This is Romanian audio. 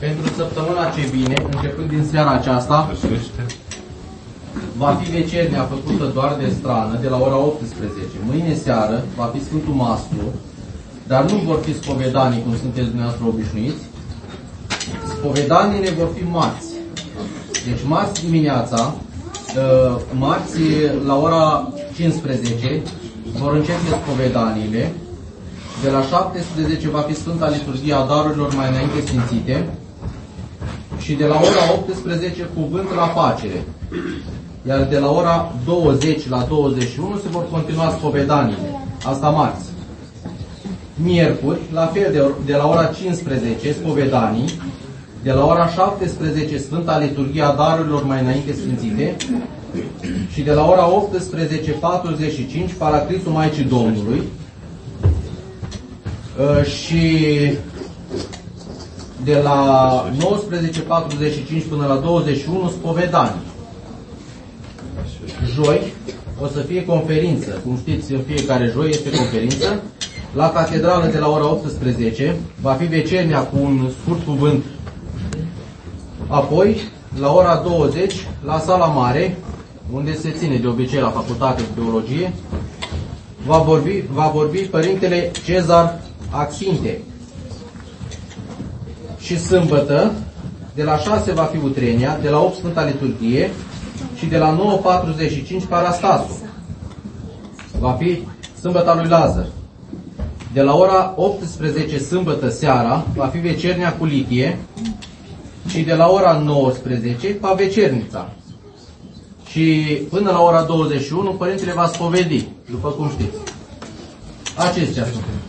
Pentru săptămâna ce vine, începând din seara aceasta, va fi vecernia făcută doar de strană, de la ora 18. Mâine seară va fi Sfântul Mastru, dar nu vor fi spovedanii, cum sunteți dumneavoastră obișnuiți. Spovedaniile vor fi marți. Deci marți dimineața, marți la ora 15, vor începe spovedaniile. De la 17 va fi Sfânta Liturghie a Darurilor mai înainte sfințite. Și de la ora 18 cuvânt la facere. Iar de la ora 20 la 21 se vor continua spovedaniile. Asta marți. Miercuri, la fel, de la ora 15 spovedanii. De la ora 17 Sfânta Liturghie a Darurilor mai înainte sfințite. Și de la ora 18:45 Paraclisul Maicii Domnului. Și de la 19:45 până la 21 spovedanii. Joi o să fie conferință. Cum știți, în fiecare joi este conferință. La catedrală de la ora 18 va fi vecernia cu un scurt cuvânt. Apoi, la ora 20, la sala mare, unde se ține de obicei la facultate de teologie, va vorbi Părintele Cezar Axinte. Și sâmbătă, de la 6 va fi utrenia, de la 8 Sfânta Liturghie și de la 9:45 Parastasul. Va fi sâmbăta lui Lazar. De la ora 18 sâmbătă seara va fi vecernia cu litie și de la ora 19 pavecernița. Și până la ora 21 Părintele va spovedi, după cum știți. Acestea sunt.